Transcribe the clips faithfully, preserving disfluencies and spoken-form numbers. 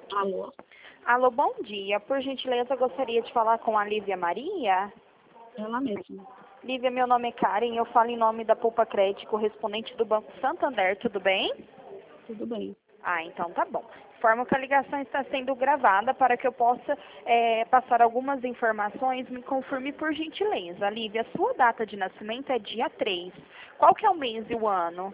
Alô? Alô, bom dia. Por gentileza, eu gostaria de falar com a Lívia Maria. Ela mesma. Lívia, meu nome é Karen, eu falo em nome da Poupa Crédito, correspondente do Banco Santander, tudo bem? Tudo bem. Ah, então tá bom. Informo que a ligação está sendo gravada para que eu possa é, passar algumas informações. Me confirme por gentileza. Lívia, sua data de nascimento é dia três. Qual que é o mês e o ano?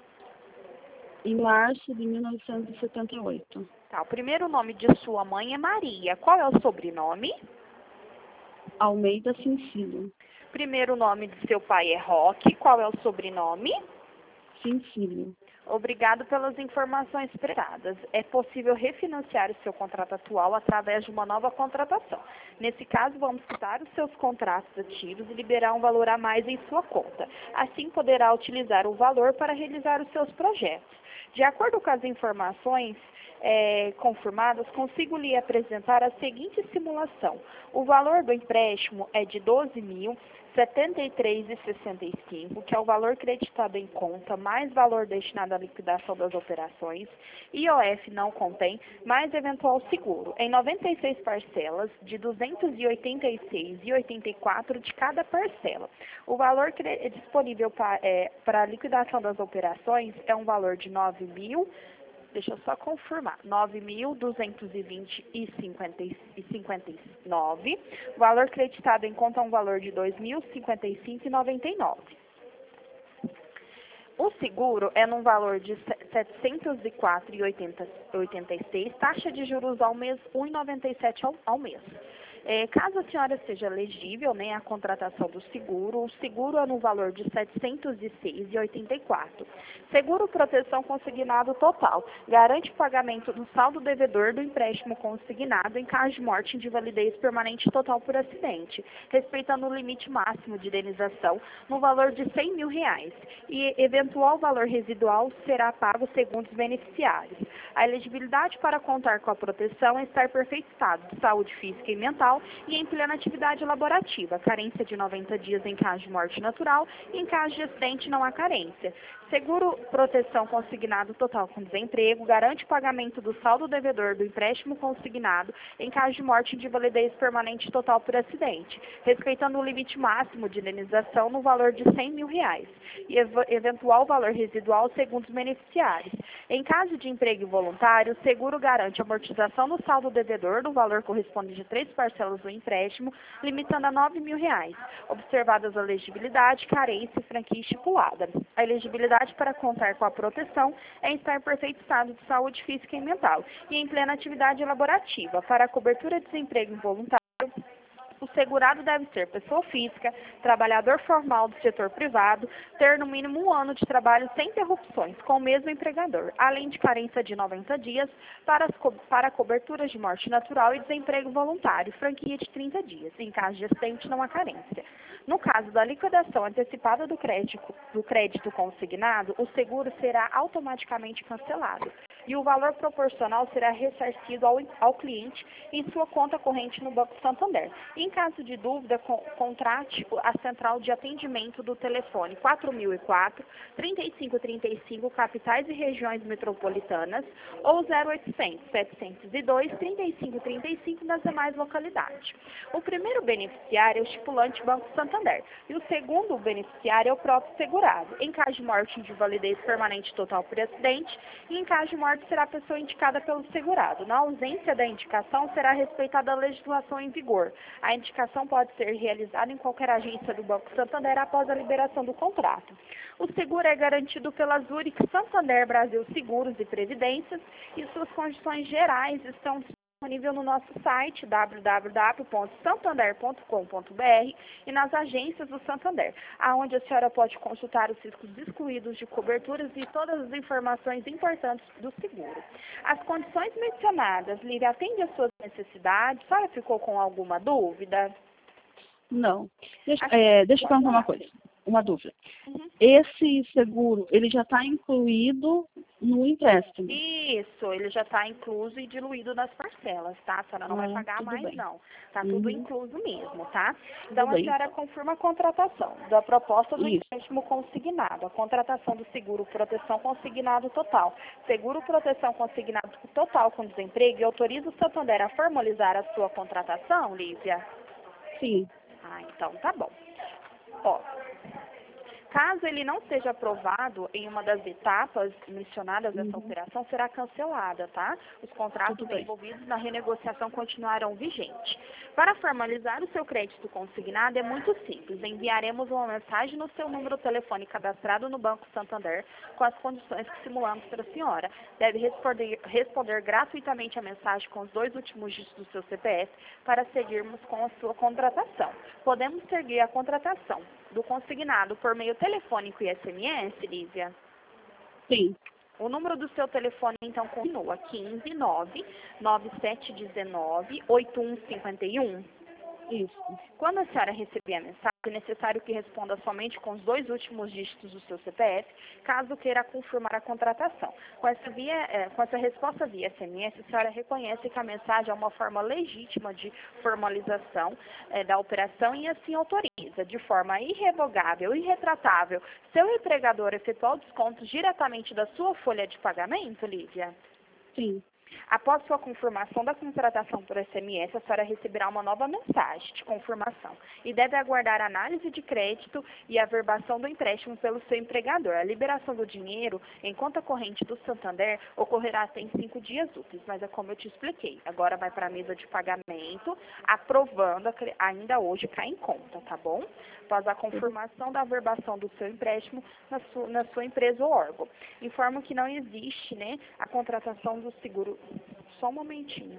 Em março de mil novecentos e setenta e oito. Tá, o primeiro nome de sua mãe é Maria. Qual é o sobrenome? Almeida Cincílio. Primeiro nome de seu pai é Roque. Qual é o sobrenome? Cincílio. Obrigado pelas informações prestadas. É possível refinanciar o seu contrato atual através de uma nova contratação. Nesse caso, vamos quitar os seus contratos ativos e liberar um valor a mais em sua conta. Assim, poderá utilizar o valor para realizar os seus projetos. De acordo com as informações é, confirmadas, consigo lhe apresentar a seguinte simulação. O valor do empréstimo é de doze mil setenta e três reais e sessenta e cinco centavos, que é o valor creditado em conta, mais valor destinado à liquidação das operações, I O F não contém, mais eventual seguro, em noventa e seis parcelas, de duzentos e oitenta e seis reais e oitenta e quatro centavos de cada parcela. O valor disponível para é, a liquidação das operações é um valor de nove mil. Deixa eu só confirmar, nove mil duzentos e vinte reais e cinquenta e nove centavos. O valor creditado em conta é um valor de dois mil e cinquenta e cinco reais e noventa e nove centavos. O seguro é num valor de setecentos e quatro reais e oitenta e seis centavos, taxa de juros ao mês um real e noventa e sete centavos ao, ao mês. É, caso a senhora seja elegível, né, à contratação do seguro, o seguro é no valor de setecentos e seis reais e oitenta e quatro centavos. Seguro proteção consignado total. Garante o pagamento do saldo devedor do empréstimo consignado em caso de morte de invalidez permanente total por acidente, respeitando o limite máximo de indenização no valor de cem mil reais. E eventual valor residual será pago segundo os beneficiários. A elegibilidade para contar com a proteção é estar em perfeito estado de saúde física e mental e em plena atividade laborativa, carência de noventa dias em caso de morte natural e em caso de acidente não há carência. Seguro proteção consignado total com desemprego, garante o pagamento do saldo devedor do empréstimo consignado em caso de morte de invalidez permanente total por acidente, respeitando o limite máximo de indenização no valor de cem mil reais e ev eventual valor residual segundo os beneficiários. Em caso de emprego involuntário, o seguro garante a amortização do saldo devedor do valor correspondente a três parcelas do empréstimo, limitando a nove mil reais, observadas a elegibilidade, carência e franquia estipulada. A elegibilidade para contar com a proteção é estar em perfeito estado de saúde física e mental e em plena atividade laborativa. Para a cobertura de desemprego involuntário, o segurado deve ser pessoa física, trabalhador formal do setor privado, ter no mínimo um ano de trabalho sem interrupções com o mesmo empregador, além de carência de noventa dias para, as co para coberturas de morte natural e desemprego voluntário, franquia de trinta dias. Em caso de acidente, não há carência. No caso da liquidação antecipada do crédito, do crédito consignado, o seguro será automaticamente cancelado e o valor proporcional será ressarcido ao, ao cliente em sua conta corrente no Banco Santander. Em caso de dúvida, con contrate a central de atendimento do telefone quatro mil e quatro, trinta e cinco trinta e cinco, capitais e regiões metropolitanas, ou zero oitocentos, setecentos e dois, trinta e cinco trinta e cinco nas demais localidades. O primeiro beneficiário é o estipulante Banco Santander e o segundo beneficiário é o próprio segurado. Em caso de morte de invalidez permanente total por acidente e em caso de morte será a pessoa indicada pelo segurado. Na ausência da indicação, será respeitada a legislação em vigor. A indicação pode ser realizada em qualquer agência do Banco Santander após a liberação do contrato. O seguro é garantido pela Zurich Santander Brasil Seguros e Previdências e suas condições gerais estão disponíveis no nosso site w w w ponto santander ponto com ponto b r e nas agências do Santander, aonde a senhora pode consultar os riscos excluídos de coberturas e todas as informações importantes do seguro. As condições mencionadas, Lívia, atende às suas necessidades? A senhora ficou com alguma dúvida? Não. Deixa, Acho... é, deixa eu perguntar uma coisa. uma dúvida. Uhum. Esse seguro, ele já está incluído no empréstimo? Isso, ele já está incluso e diluído nas parcelas, tá? A senhora não Ah, vai pagar tudo mais, bem. não. Tá Uhum. tudo incluso mesmo, tá? Tudo Então, a bem, senhora então. confirma a contratação da proposta do Isso. empréstimo consignado, a contratação do seguro proteção consignado total, seguro proteção consignado total com desemprego e autoriza o Santander a formalizar a sua contratação, Lívia? Sim. Ah, então tá bom. Ó, caso ele não seja aprovado em uma das etapas mencionadas dessa Uhum. operação, será cancelada, tá? Os contratos Tudo bem. envolvidos na renegociação continuarão vigentes. Para formalizar o seu crédito consignado é muito simples. Enviaremos uma mensagem no seu número telefone cadastrado no Banco Santander com as condições que simulamos para a senhora. Deve responder, responder gratuitamente a mensagem com os dois últimos dígitos do seu C P F para seguirmos com a sua contratação. Podemos seguir a contratação do consignado por meio telefônico e S M S, Lívia? Sim. O número do seu telefone, então, continua quinze, nove, nove sete um nove, oito um cinco um. Isso. Quando a senhora receber a mensagem, é necessário que responda somente com os dois últimos dígitos do seu C P F, caso queira confirmar a contratação. Com essa, via, eh, com essa resposta via S M S, a senhora reconhece que a mensagem é uma forma legítima de formalização eh, da operação e assim autoriza, de forma irrevogável e irretratável, seu empregador efetuar o desconto diretamente da sua folha de pagamento, Lívia? Sim. Após sua confirmação da contratação por S M S, a senhora receberá uma nova mensagem de confirmação e deve aguardar a análise de crédito e a averbação do empréstimo pelo seu empregador. A liberação do dinheiro em conta corrente do Santander ocorrerá até em cinco dias úteis, mas é como eu te expliquei. Agora vai para a mesa de pagamento, aprovando ainda hoje cai em conta, tá bom? Após a confirmação da averbação do seu empréstimo na sua, na sua empresa ou órgão. Informo que não existe, né, a contratação do seguro. Só um momentinho.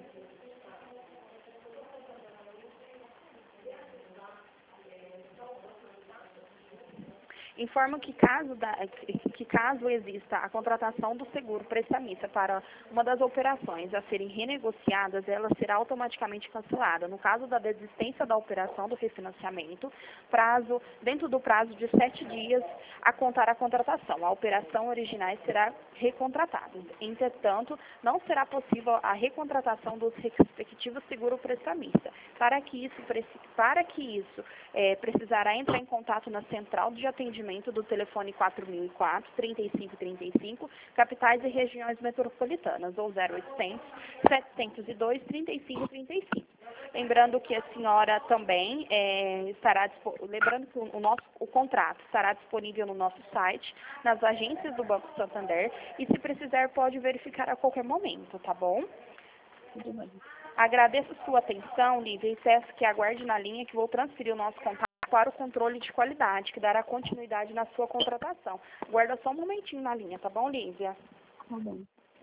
Informo que caso, da, que caso exista a contratação do seguro prestamista para uma das operações a serem renegociadas, ela será automaticamente cancelada. No caso da desistência da operação do refinanciamento, prazo, dentro do prazo de sete dias a contar a contratação, a operação original será recontratada. Entretanto, não será possível a recontratação dos respectivos seguro prestamista. Para que isso, para que isso é, precisará entrar em contato na central de atendimento do telefone quatro mil e quatro, trinta e cinco trinta e cinco, capitais e regiões metropolitanas, ou zero oitocentos, setecentos e dois, trinta e cinco trinta e cinco. Lembrando que a senhora também é, estará, lembrando que o, nosso, o contrato estará disponível no nosso site, nas agências do Banco Santander, e se precisar pode verificar a qualquer momento, tá bom? Tudo bem. Agradeço sua atenção, Lívia, e peço que aguarde na linha que vou transferir o nosso contato para o controle de qualidade, que dará continuidade na sua contratação. Guarda só um momentinho na linha, tá bom, Lívia? Tá bom.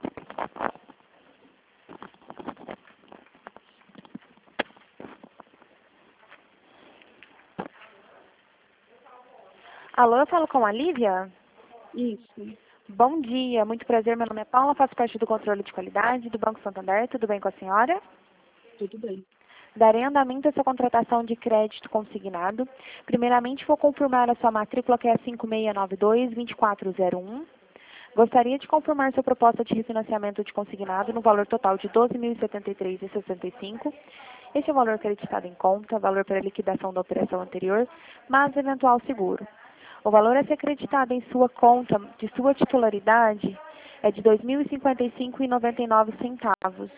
Alô, eu falo com a Lívia? Isso. Bom dia, muito prazer, meu nome é Paula, faço parte do controle de qualidade do Banco Santander, tudo bem com a senhora? Tudo bem. Darei andamento a sua contratação de crédito consignado. Primeiramente, vou confirmar a sua matrícula, que é cinco seis nove dois, dois quatro zero um. Gostaria de confirmar sua proposta de refinanciamento de consignado no valor total de doze mil e setenta e três reais e sessenta e cinco centavos. Este é o valor acreditado em conta, valor para liquidação da operação anterior, mais eventual seguro. O valor a ser acreditado em sua conta de sua titularidade é de dois mil e cinquenta e cinco reais e noventa e nove centavos.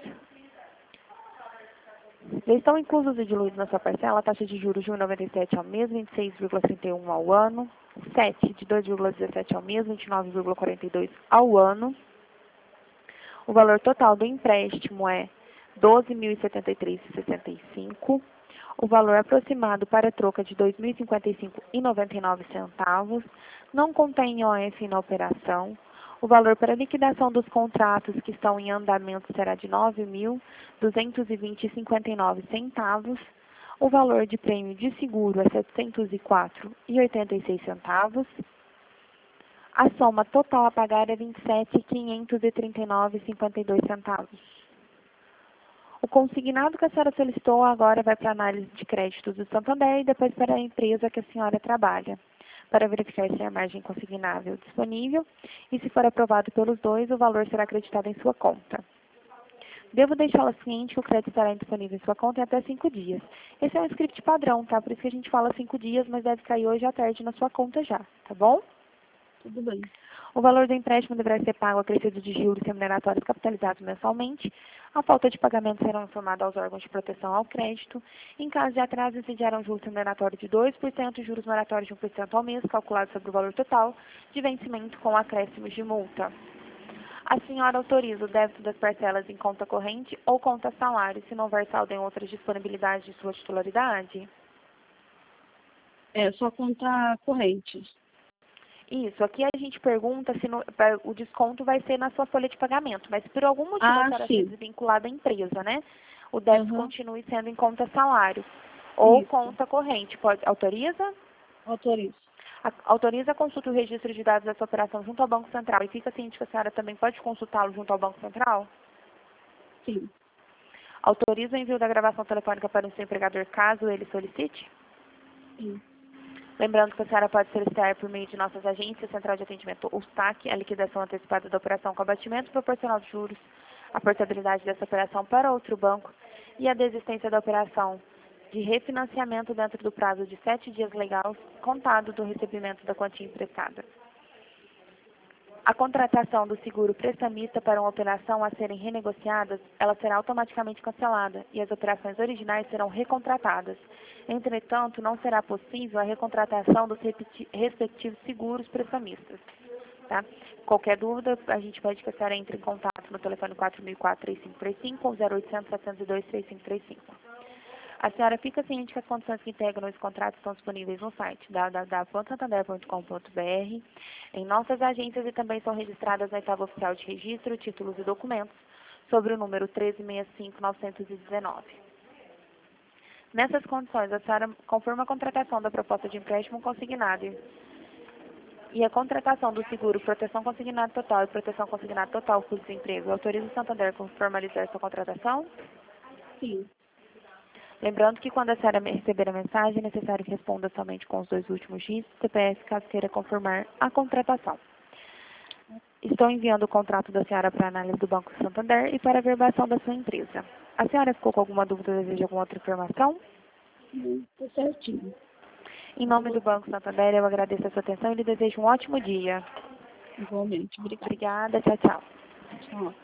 Já estão inclusos e diluídos na sua parcela a taxa de juros de um vírgula noventa e sete ao mês, vinte e seis vírgula trinta e um ao ano, sete de dois vírgula dezessete ao mês, vinte e nove vírgula quarenta e dois ao ano. O valor total do empréstimo é doze mil e setenta e três reais e sessenta e cinco centavos. O valor aproximado para troca de dois mil e cinquenta e cinco reais e noventa e nove centavos. Não contém O F na operação. O valor para liquidação dos contratos que estão em andamento será de nove mil duzentos e vinte reais e cinquenta e nove centavos. O valor de prêmio de seguro é setecentos e quatro reais e oitenta e seis centavos. A soma total a pagar é vinte e sete mil quinhentos e trinta e nove reais e cinquenta e dois centavos. O consignado que a senhora solicitou agora vai para a análise de créditos do Santander e depois para a empresa que a senhora trabalha. para verificar se há margem consignável disponível e, se for aprovado pelos dois, o valor será acreditado em sua conta. Devo deixá-la ciente que o crédito estará disponível em sua conta em até cinco dias. Esse é um script padrão, tá? Por isso que a gente fala cinco dias, mas deve cair hoje à tarde na sua conta já, tá bom? Tudo bem. O valor do empréstimo deverá ser pago acrescido de juros remuneratórios capitalizados mensalmente. A falta de pagamento será informada aos órgãos de proteção ao crédito. Em caso de atraso, incidirão juros remuneratórios de dois por cento e juros moratórios de um por cento ao mês, calculados sobre o valor total de vencimento com acréscimos de multa. A senhora autoriza o débito das parcelas em conta corrente ou conta salário, se não houver saldo em outras disponibilidades de sua titularidade? É só conta corrente. Isso, aqui a gente pergunta se no, pra, o desconto vai ser na sua folha de pagamento, mas se por algum motivo Ah, a senhora sim. ser desvinculada à empresa, né? O débito Uhum. continue sendo em conta salário ou Isso. conta corrente. Pode, autoriza? Autorizo. A, autoriza a consulta do registro de dados dessa operação junto ao Banco Central e fica ciente que a senhora também pode consultá-lo junto ao Banco Central? Sim. Autoriza o envio da gravação telefônica para o seu empregador caso ele solicite? Sim. Lembrando que a senhora pode solicitar por meio de nossas agências, Central de Atendimento ou S T A C, a liquidação antecipada da operação com abatimento proporcional de juros, a portabilidade dessa operação para outro banco e a desistência da operação de refinanciamento dentro do prazo de sete dias legais, contado do recebimento da quantia emprestada. A contratação do seguro prestamista para uma operação a serem renegociadas, ela será automaticamente cancelada e as operações originais serão recontratadas. Entretanto, não será possível a recontratação dos respectivos seguros prestamistas. Tá? Qualquer dúvida, a gente pede que a senhora entre em contato no telefone quatro mil e quatro, três cinco três cinco ou zero oitocentos, setecentos e dois, três cinco três cinco. A senhora fica ciente que as condições que integram esse contrato estão disponíveis no site w w w ponto santander ponto com ponto b r, em nossas agências e também são registradas na etapa oficial de registro, títulos e documentos, sobre o número treze sessenta e cinco, novecentos e dezenove. Nessas condições, a senhora confirma a contratação da proposta de empréstimo consignado e a contratação do seguro Proteção Consignada Total e Proteção Consignada Total por desemprego. Autoriza o Santander a formalizar essa contratação? Sim. Lembrando que quando a senhora receber a mensagem, é necessário que responda somente com os dois últimos dígitos do C P F, caso queira confirmar a contratação. Estou enviando o contrato da senhora para análise do Banco Santander e para a verbação da sua empresa. A senhora ficou com alguma dúvida ou deseja alguma outra informação? Não, tá certinho. Em nome do Banco Santander, eu agradeço a sua atenção e lhe desejo um ótimo dia. Igualmente. Obrigada. Obrigada, tchau, tchau. Tchau.